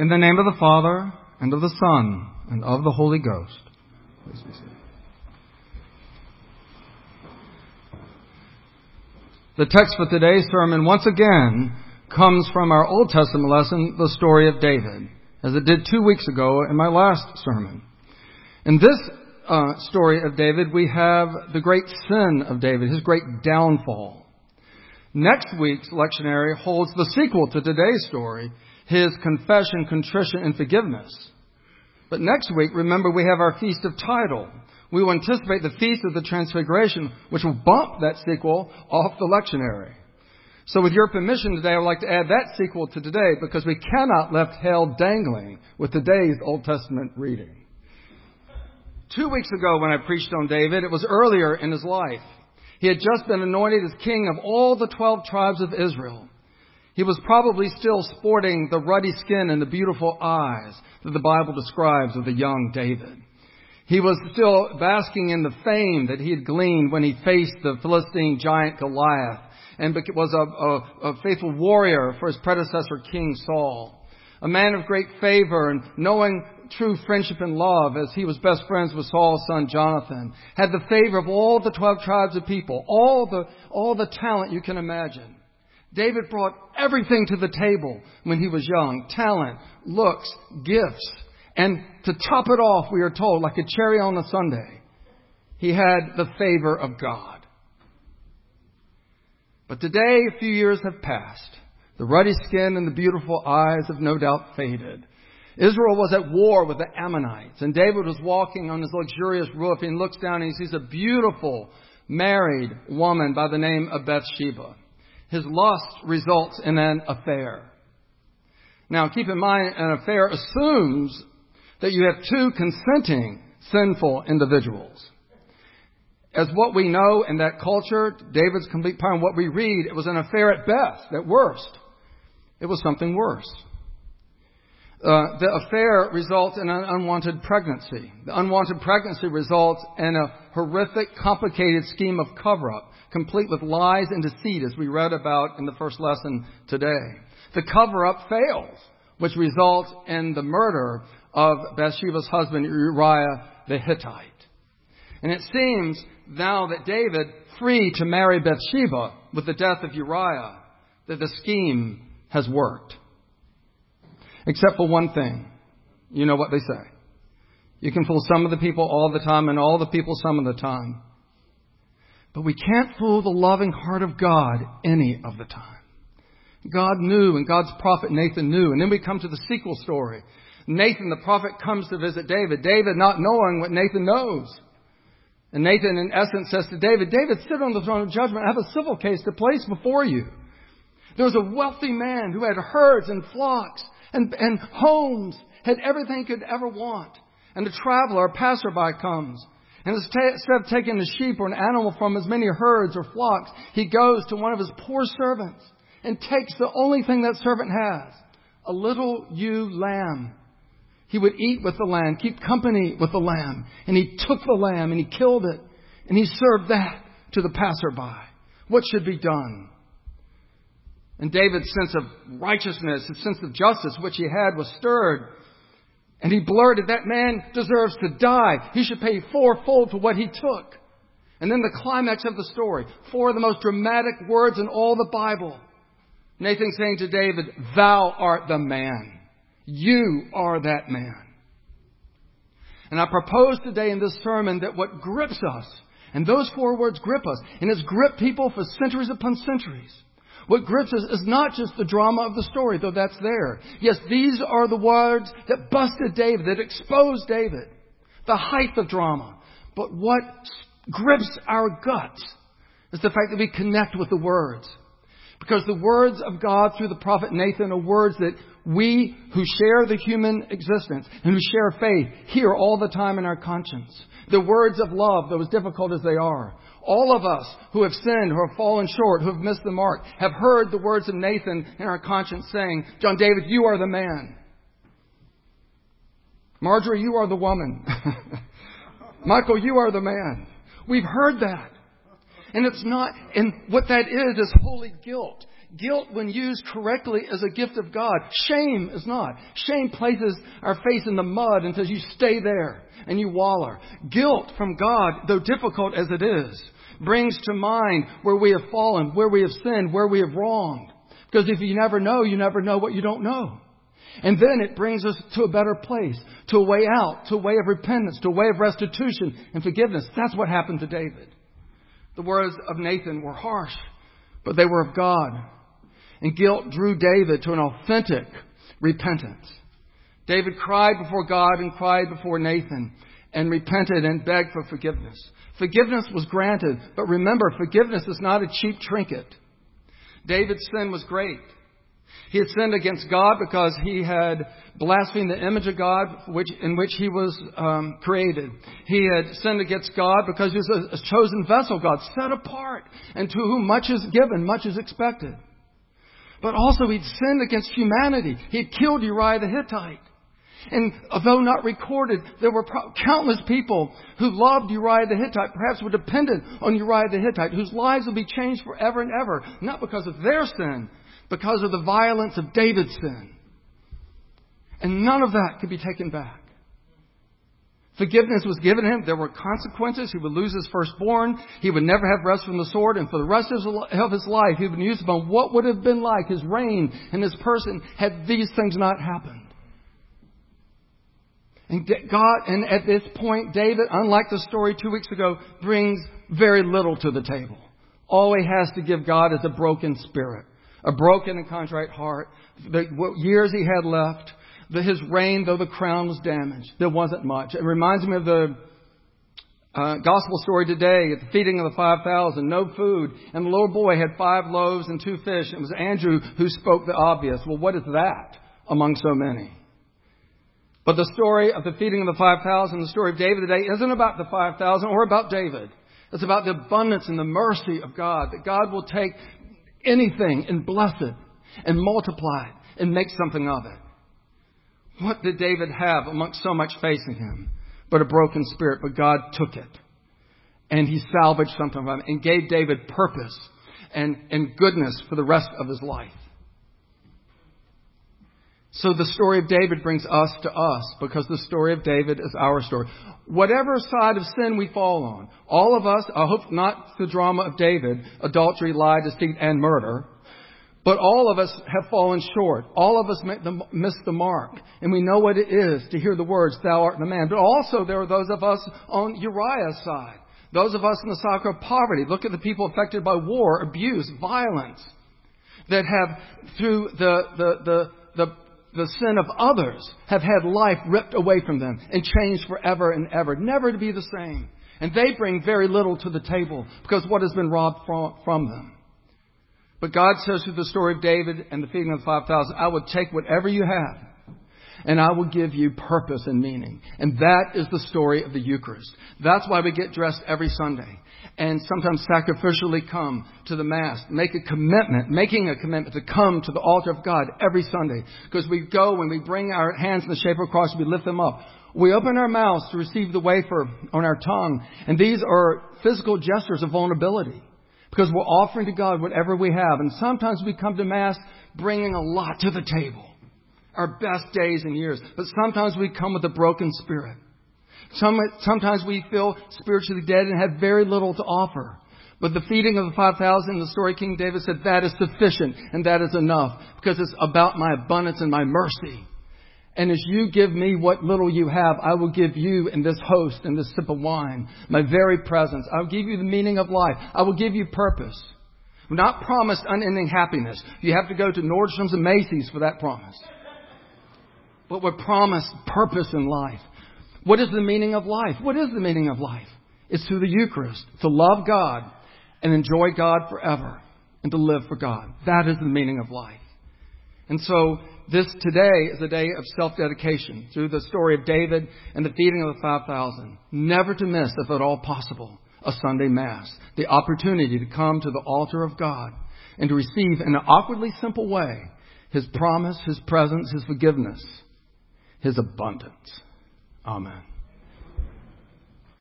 In the name of the Father, and of the Son, and of the Holy Ghost. Please be seated. The text for today's sermon, once again, comes from our Old Testament lesson, the story of David, as it did 2 weeks ago in my last sermon. In this story of David, we have the great sin of David, his great downfall. Next week's lectionary holds the sequel to today's story, his confession, contrition, and forgiveness. But next week, remember, we have our Feast of Title. We will anticipate the Feast of the Transfiguration, which will bump that sequel off the lectionary. So with your permission today, I would like to add that sequel to today because we cannot left hell dangling with today's Old Testament reading. 2 weeks ago when I preached on David, it was earlier in his life. He had just been anointed as king of all the 12 tribes of Israel. He was probably still sporting the ruddy skin and the beautiful eyes that the Bible describes of the young David. He was still basking in the fame that he had gleaned when he faced the Philistine giant Goliath and was a faithful warrior for his predecessor, King Saul. A man of great favor and knowing true friendship and love, as he was best friends with Saul's son Jonathan, had the favor of all the 12 tribes of people, all the talent you can imagine. David brought everything to the table when he was young. Talent, looks, gifts. And to top it off, we are told, like a cherry on a sundae, he had the favor of God. But today, a few years have passed. The ruddy skin and the beautiful eyes have no doubt faded. Israel was at war with the Ammonites, and David was walking on his luxurious roof, and he looks down and he sees a beautiful married woman by the name of Bathsheba. His lust results in an affair. Now, keep in mind, an affair assumes that you have two consenting sinful individuals. As what we know in that culture, David's complete power, and what we read, it was an affair at best, at worst. It was something worse. The affair results in an unwanted pregnancy. The unwanted pregnancy results in a horrific, complicated scheme of cover-up, complete with lies and deceit, as we read about in the first lesson today. The cover-up fails, which results in the murder of Bathsheba's husband, Uriah the Hittite. And it seems now that David, free to marry Bathsheba with the death of Uriah, that the scheme has worked. Except for one thing. You know what they say. You can fool some of the people all the time and all the people some of the time. But we can't fool the loving heart of God any of the time. God knew, and God's prophet Nathan knew. And then we come to the sequel story. Nathan, the prophet, comes to visit David. David not knowing what Nathan knows. And Nathan, in essence, says to David, David, sit on the throne of judgment. I have a civil case to place before you. There was a wealthy man who had herds and flocks and homes, had everything he could ever want. And a traveler, a passerby, comes. And instead of taking a sheep or an animal from as many herds or flocks, he goes to one of his poor servants and takes the only thing that servant has, a little ewe lamb. He would eat with the lamb, keep company with the lamb. And he took the lamb and he killed it. And he served that to the passerby. What should be done? And David's sense of righteousness, his sense of justice, which he had, was stirred. And he blurted, that man deserves to die. He should pay fourfold for what he took. And then the climax of the story, 4 of the most dramatic words in all the Bible. Nathan saying to David, thou art the man. You are that man. And I propose today in this sermon that what grips us, and those 4 words grip us, and it's gripped people for centuries upon centuries. What grips us is not just the drama of the story, though that's there. Yes, these are the words that busted David, that exposed David. The height of drama. But what grips our guts is the fact that we connect with the words. Because the words of God through the prophet Nathan are words that we who share the human existence and who share faith hear all the time in our conscience. The words of love, though as difficult as they are. All of us who have sinned, who have fallen short, who have missed the mark, have heard the words of Nathan in our conscience saying, John David, you are the man. Marjorie, you are the woman. Michael, you are the man. We've heard that. And it's not, and what that is holy guilt. Guilt, when used correctly, is a gift of God. Shame is not. Shame places our face in the mud and says, you stay there and you waller. Guilt from God, though difficult as it is, brings to mind where we have fallen, where we have sinned, where we have wronged. Because if you never know what you don't know. And then it brings us to a better place, to a way out, to a way of repentance, to a way of restitution and forgiveness. That's what happened to David. The words of Nathan were harsh, but they were of God. And guilt drew David to an authentic repentance. David cried before God and cried before Nathan and repented and begged for forgiveness. Forgiveness was granted, but remember, forgiveness is not a cheap trinket. David's sin was great. He had sinned against God because he had blasphemed the image of God in which he was created. He had sinned against God because he was a chosen vessel, God, set apart, and to whom much is given, much is expected. But also he'd sinned against humanity. He had killed Uriah the Hittite. And although not recorded, there were countless people who loved Uriah the Hittite, perhaps were dependent on Uriah the Hittite, whose lives would be changed forever and ever, not because of their sin, because of the violence of David's sin. And none of that could be taken back. Forgiveness was given him. There were consequences. He would lose his firstborn. He would never have rest from the sword. And for the rest of his life, he would be used upon what would have been like his reign and his person had these things not happened. And God, and at this point, David, unlike the story 2 weeks ago, brings very little to the table. All he has to give God is a broken spirit, a broken and contrite heart. What years he had left, his reign, though the crown was damaged, there wasn't much. It reminds me of the gospel story today at the feeding of the 5,000, no food. And the little boy had 5 loaves and 2 fish. It was Andrew who spoke the obvious. Well, what is that among so many? But the story of the feeding of the 5,000, the story of David today, isn't about the 5,000 or about David. It's about the abundance and the mercy of God, that God will take anything and bless it and multiply it and make something of it. What did David have amongst so much facing him but a broken spirit? But God took it and he salvaged something from it and gave David purpose and goodness for the rest of his life. So the story of David brings us to us because the story of David is our story. Whatever side of sin we fall on, all of us, I hope not the drama of David, adultery, lie, deceit, and murder, but all of us have fallen short. All of us miss the mark. And we know what it is to hear the words, thou art the man. But also there are those of us on Uriah's side. Those of us in the cycle of poverty. Look at the people affected by war, abuse, violence, that have, through the sin of others, have had life ripped away from them and changed forever and ever, never to be the same. And they bring very little to the table because what has been robbed from them. But God says through the story of David and the feeding of the 5,000, I will take whatever you have and I will give you purpose and meaning. And that is the story of the Eucharist. That's why we get dressed every Sunday and sometimes sacrificially come to the Mass, making a commitment to come to the altar of God every Sunday. Because we go, when we bring our hands in the shape of a cross, we lift them up. We open our mouths to receive the wafer on our tongue. And these are physical gestures of vulnerability. Because we're offering to God whatever we have. And sometimes we come to Mass bringing a lot to the table. Our best days and years. But sometimes we come with a broken spirit. Sometimes we feel spiritually dead and have very little to offer. But the feeding of the 5,000, the story King David said, that is sufficient and that is enough. Because it's about my abundance and my mercy. And as you give me what little you have, I will give you in this host and this sip of wine, my very presence. I will give you the meaning of life. I will give you purpose. We're not promised unending happiness. You have to go to Nordstrom's and Macy's for that promise. But we're promised purpose in life. What is the meaning of life? What is the meaning of life? It's through the Eucharist, to love God and enjoy God forever and to live for God. That is the meaning of life. And so this today is a day of self-dedication through the story of David and the feeding of the 5,000. Never to miss, if at all possible, a Sunday Mass. The opportunity to come to the altar of God and to receive in an awkwardly simple way His promise, His presence, His forgiveness, His abundance. Amen.